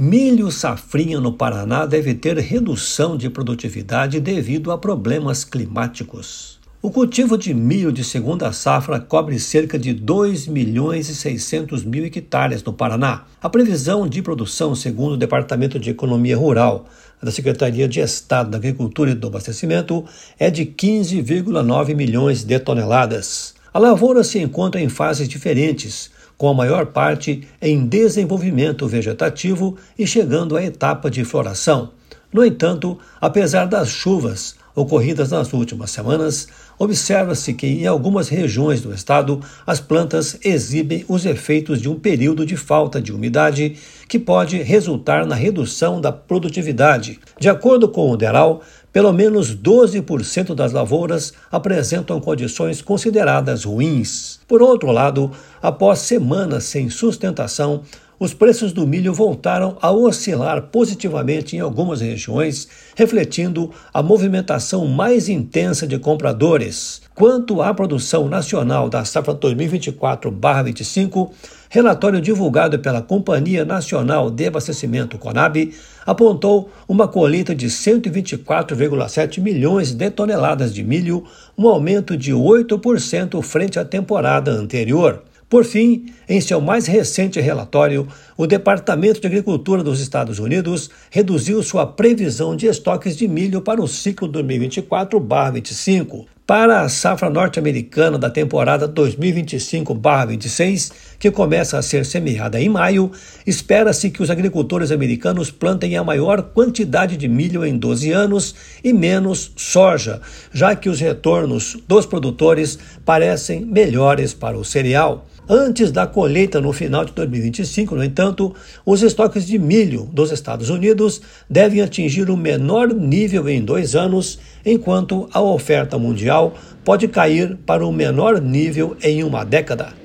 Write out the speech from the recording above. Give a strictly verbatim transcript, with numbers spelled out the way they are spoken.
Milho safrinha no Paraná deve ter redução de produtividade devido a problemas climáticos. O cultivo de milho de segunda safra cobre cerca de dois milhões e seiscentos mil hectares no Paraná. A previsão de produção, segundo o Departamento de Economia Rural da Secretaria de Estado da Agricultura e do Abastecimento, é de quinze vírgula nove milhões de toneladas. A lavoura se encontra em fases diferentes, com a maior parte em desenvolvimento vegetativo e chegando à etapa de floração. No entanto, apesar das chuvas ocorridas nas últimas semanas, observa-se que em algumas regiões do estado as plantas exibem os efeitos de um período de falta de umidade que pode resultar na redução da produtividade. De acordo com o DERAL, pelo menos doze por cento das lavouras apresentam condições consideradas ruins. Por outro lado, após semanas sem sustentação, os preços do milho voltaram a oscilar positivamente em algumas regiões, refletindo a movimentação mais intensa de compradores. Quanto à produção nacional da safra dois mil e vinte e quatro barra vinte e cinco, relatório divulgado pela Companhia Nacional de Abastecimento Conab apontou uma colheita de cento e vinte e quatro vírgula sete milhões de toneladas de milho, um aumento de oito por cento frente à temporada anterior. Por fim, em seu mais recente relatório, o Departamento de Agricultura dos Estados Unidos reduziu sua previsão de estoques de milho para o ciclo dois mil e vinte e quatro barra vinte e cinco. Para a safra norte-americana da temporada dois mil e vinte e cinco barra vinte e seis, que começa a ser semeada em maio, espera-se que os agricultores americanos plantem a maior quantidade de milho em doze anos e menos soja, já que os retornos dos produtores parecem melhores para o cereal. Antes da colheita no final de dois mil e vinte e cinco, no entanto, os estoques de milho dos Estados Unidos devem atingir o menor nível em dois anos, enquanto a oferta mundial pode cair para o menor nível em uma década.